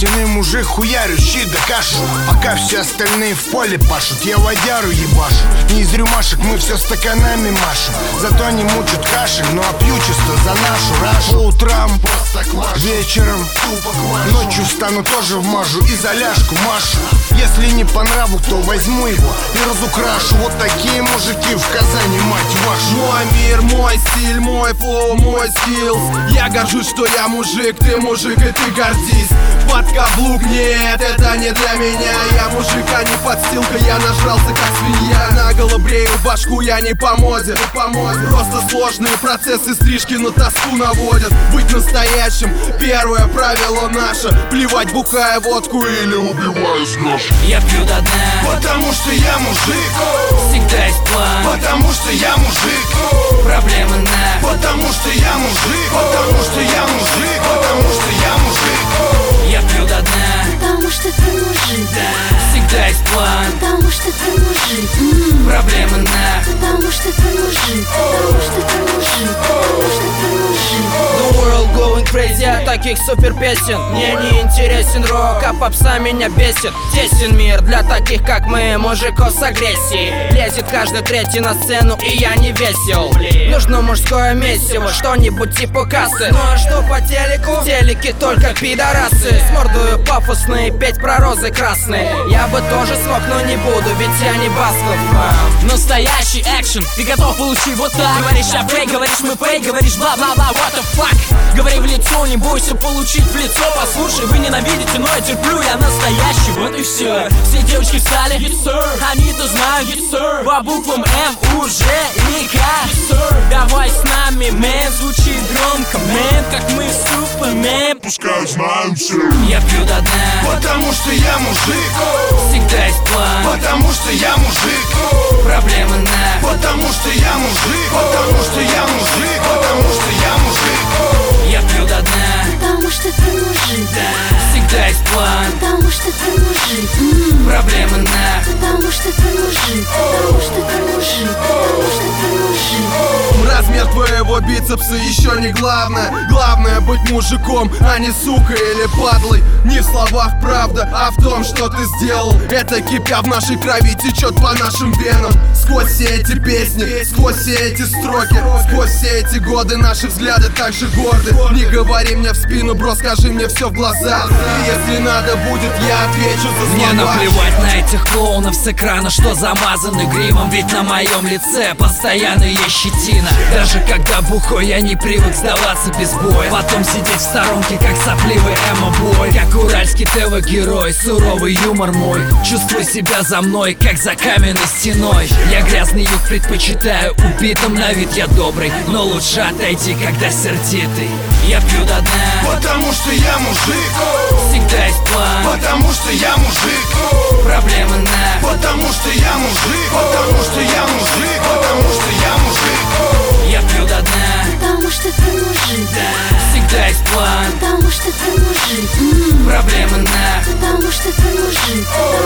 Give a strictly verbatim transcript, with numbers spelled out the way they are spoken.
Истинный мужик, хуярющий да кашу. Пока все остальные в поле пашут, я водяру ебашу. Не из рюмашек, мы все стаканами машем. Зато они мучат кашель, ну а пью чисто за нашу рашу. По утрам, вечером, ночью стану тоже вмажу и за ляжку машу. Если не по нраву, то возьму его и разукрашу. Вот такие мужики в Казани, мать вашу. Мой мир, мой стиль, мой флоу, мой скиллс. Я горжусь, что я мужик, ты мужик и ты гордись. Под каблук, нет, это не для меня. Я мужик, а не подстилка, я нажрался как свинья. Наголо брею башку, я не по моде, не по моде. Просто сложные процессы стрижки на тоску наводят. Быть настоящим, первое правило наше. Плевать, бухая водку или убиваясь нож. Я пью до дна, потому что я мужик. Всегда есть план, потому что я мужик. Проблемы на, потому что я мужик. Потому что я мужик. Потому что я мужик. Я пью до дна, потому что ты мужик. всегда есть план, Потому что ты мужик. М, проблемы на. Потому что ты мужик. Потому что ты мужик. Потому что ты мужик. The world going crazy от таких супер песен. Мне не интересен рок, а попса меня бесит. Тесен мир для таких, как мы, мужиков с агрессией. Лезет каждый третий на сцену, и я не весел. Нужно мужское месиво, что-нибудь типа кассы. Ну а что по телеку? В телеке только пидорасы. С мордою пафосные, петь про розы красные. Я бы тоже смог, но не буду, ведь я не Басков. Настоящий экшен, ты готов получить вот так. Говоришь я фейк, говоришь мы фейк, говоришь бла-бла-бла, what the fuck. Говори в лицо, не бойся получить в лицо. Послушай, вы ненавидите, но я терплю, я настоящий, вот и все. Все девочки встали, yes, sir. Они-то знают, yes, sir. По буквам М уже и К, yes, sir. Давай с нами, мэн, звучит громко, мэн, как мы супермен. Пускай знают все. Я пью до дна, Потому что я мужик. всегда есть план, Потому что я мужик. проблемы на. Потому что я мужик. Потому что я мужик. Потому что я мужик. Я пью до дна, Потому что ты мужик. всегда есть план, Потому что ты мужик. М, проблемы на. Потому что ты мужик. Потому что ты мужик. Потому что ты мужик. Размер твоего бицепса еще не главное. Главное быть мужиком, а не сукой или падлой. Не в словах правда, а в том, что ты сделал. Это кипя в нашей крови течет по нашим венам. Сквозь все эти песни, сквозь все эти строки, сквозь все эти годы наши взгляды так же горды. Не говори мне в спину, бро, скажи мне все в глаза. И если надо будет, я отвечу за слова. Мне наплевать на этих клоунов с экрана, что замазаны гримом. Ведь на моем лице постоянно есть щетина. Даже когда бухой, я не привык сдаваться без боя. Потом сидеть в сторонке, как сопливый эмо-бой. Как уральский ТВ-герой, суровый юмор мой. Чувствуй себя за мной, как за каменной стеной. Я грязный юг предпочитаю убитым. На вид я добрый, но лучше отойти, когда сердитый. Я пью до дна, Потому что я мужик. всегда есть план, Потому что я мужик. проблемы на. Потому что я мужик. Потому что я мужик. Потому что я мужик. Я пью до дна, Потому что ты мужик. всегда есть план, Потому что ты мужик. М, проблемы на. Потому что ты мужик. Потому